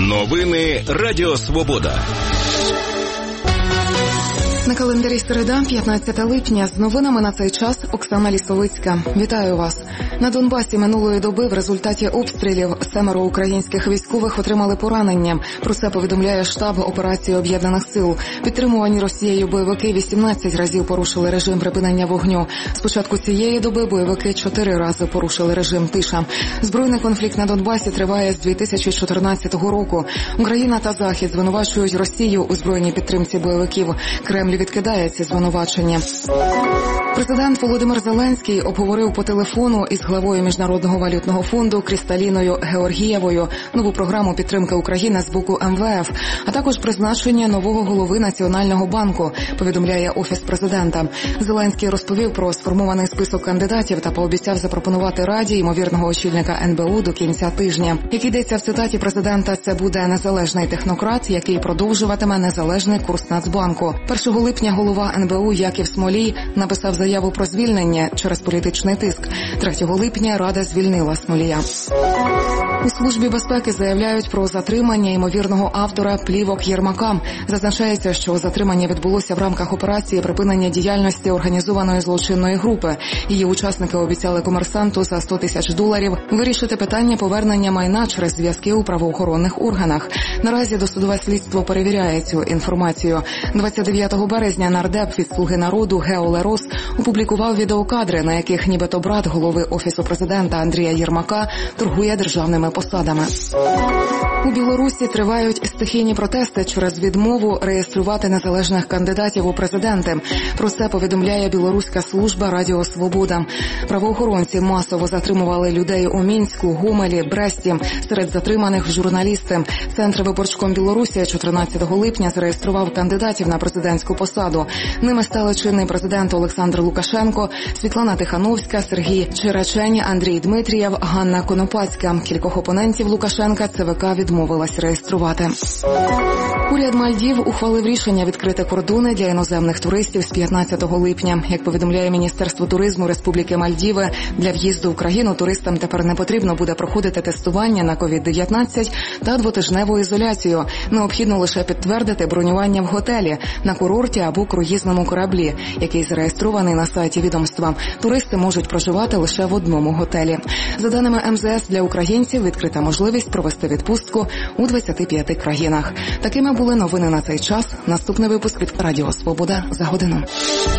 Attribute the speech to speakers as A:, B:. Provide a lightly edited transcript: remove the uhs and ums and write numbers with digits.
A: Новини Радіо Свобода.
B: На календарі середа, 15 липня. З новинами на цей час Оксана Лісовицька. Вітаю вас. На Донбасі минулої доби в результаті обстрілів 7 українських військових отримали поранення. Про це повідомляє штаб операції Об'єднаних сил. Підтримувані Росією бойовики 18 разів порушили режим припинення вогню. З початку цієї доби бойовики 4 рази порушили режим тиша. Збройний конфлікт на Донбасі триває з 2014 року. Україна та Захід звинувачують Росію у збройній підтримці бойовиків. Кремль відкидає ці звинувачення. Президент Володимир Зеленський обговорив по телефону із главою Міжнародного валютного фонду Крісталіною Георгієвою нову програму підтримки України з боку МВФ, а також призначення нового голови Національного банку, повідомляє Офіс президента. Зеленський розповів про сформований список кандидатів та пообіцяв запропонувати Раді ймовірного очільника НБУ до кінця тижня. Як йдеться в цитаті президента, це буде незалежний технократ, який продовжуватиме незалежний курс Нацбанку. 1 липня голова НБУ Яків Смолій написав заяву про звільнення через політичний тиск. 3 липня Рада звільнила Смолія. У Службі безпеки заявляють про затримання ймовірного автора плівок Єрмака. Зазначається, що затримання відбулося в рамках операції припинення діяльності організованої злочинної групи. Її учасники обіцяли комерсанту за $100 тисяч вирішити питання повернення майна через зв'язки у правоохоронних органах. Наразі досудове слідство перевіряє цю інформацію. 29 березня нардеп від «Слуги народу» Гео Лерос опублікував відеокадри, на яких нібито брат голови Офісу президента Андрія Єрмака торгує державними посадами. У Білорусі тривають стихійні протести через відмову реєструвати незалежних кандидатів у президенти. Про це повідомляє білоруська служба Радіо Свобода. Правоохоронці масово затримували людей у Мінську, Гомелі, Бресті. Серед затриманих журналісти. Центр виборчком Білорусі 14 липня зареєстрував кандидатів на президентську посаду. Ними стали чинний президент Олександр Лукашенко, Світлана Тихановська, Сергій Черечень, Андрій Дмитрієв, Ганна Конопацька. Кількох опонентів Лукашенка ЦВК відмовилась реєструвати. Уряд Мальдів ухвалив рішення відкрити кордони для іноземних туристів з 15 липня. Як повідомляє Міністерство туризму Республіки Мальдіви, для в'їзду в країну туристам тепер не потрібно буде проходити тестування на COVID-19 та двотижневу ізоляцію. Необхідно лише підтвердити бронювання в готелі, на курорті або круїзному кораблі, який зареєстрований на сайті відомства. Туристи можуть проживати лише в одному готелі. За даними МЗС, для українців відкрита можливість провести відпустку у 25 країнах. Такими були новини на цей час. Наступний випуск від Радіо Свобода за годину.